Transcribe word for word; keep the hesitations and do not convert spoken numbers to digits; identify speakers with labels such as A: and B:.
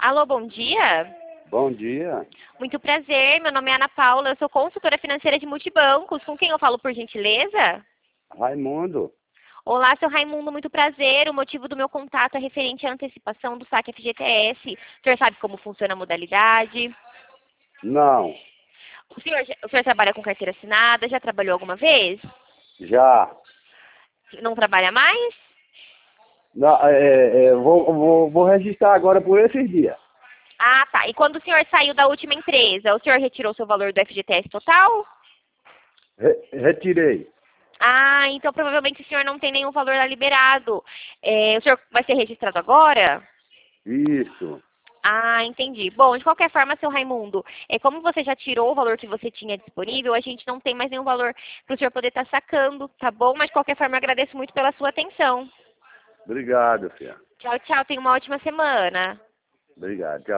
A: Alô, bom dia.
B: Bom dia.
A: Muito prazer, meu nome é Ana Paula, eu sou consultora financeira de multibancos. Com quem eu falo, por gentileza?
B: Raimundo.
A: Olá, seu Raimundo, muito prazer. O motivo do meu contato é referente à antecipação do saque F G T S. O senhor sabe como funciona a modalidade?
B: Não.
A: O senhor, o senhor trabalha com carteira assinada? Já trabalhou alguma vez?
B: Já.
A: Não trabalha mais?
B: Não, é, é, vou, vou, vou registrar agora por esses dias.
A: Ah, tá. E quando o senhor saiu da última empresa, o senhor retirou seu valor do F G T S total?
B: Re- retirei.
A: Ah, então provavelmente o senhor não tem nenhum valor lá liberado. É, o senhor vai ser registrado agora?
B: Isso.
A: Ah, entendi. Bom, de qualquer forma, seu Raimundo, é, como você já tirou o valor que você tinha disponível, a gente não tem mais nenhum valor para o senhor poder estar sacando, tá bom? Mas de qualquer forma, eu agradeço muito pela sua atenção.
B: Obrigado, filha.
A: Tchau, tchau. Tenha uma ótima semana.
B: Obrigado. Tchau.